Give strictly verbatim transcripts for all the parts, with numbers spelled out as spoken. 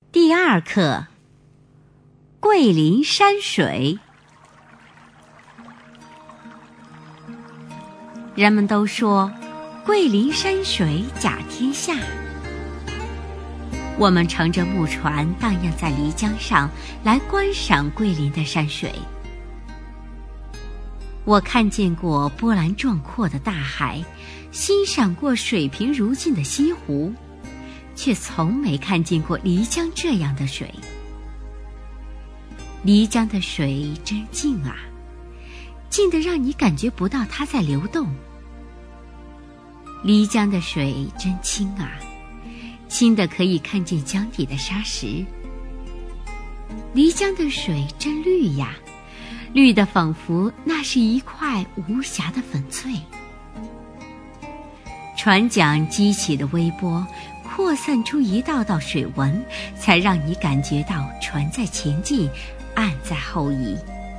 第二课：桂林山水。人们都说桂林山水甲天下。我们乘着木船荡漾在漓江上，来观赏桂林的山水。我看见过波澜壮阔的大海，欣赏过水平如镜的西湖，却从没看见过漓江这样的水。漓江的水真静啊，静得让你感觉不到它在流动。漓江的水真清啊，清得可以看见江底的沙石。漓江的水真绿呀，绿得仿佛那是一块无瑕的粉翠。船桨激起的微波扩散出一道道水纹，才让你感觉到船在前进，岸在后移。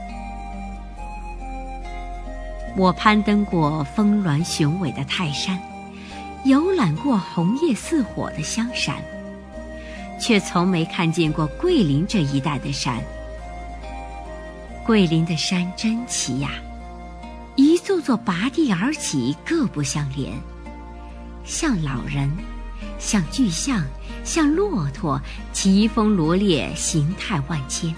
我攀登过峰峦雄伟的泰山，游览过红叶似火的香山，却从没看见过桂林这一带的山。桂林的山真奇呀，一座座拔地而起，各不相连，像老人，像巨象，像骆驼，奇峰罗列，形态万千。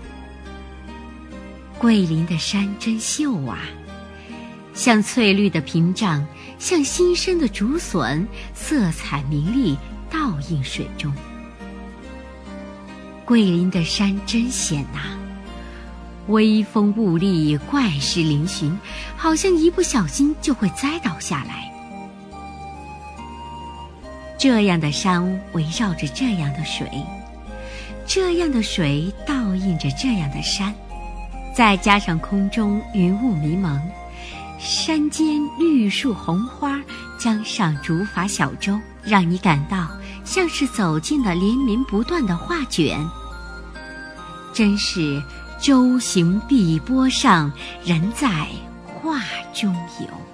桂林的山真秀啊，像翠绿的屏障，像新生的竹笋，色彩明丽，倒映水中。桂林的山真险啊，微风兀立，怪石嶙峋，好像一不小心就会栽倒下来。这样的山围绕着这样的水，这样的水倒映着这样的山，再加上空中云雾迷蒙，山间绿树红花，江上竹筏小舟，让你感到像是走进了连绵不断的画卷。真是舟行碧波上，人在画中游。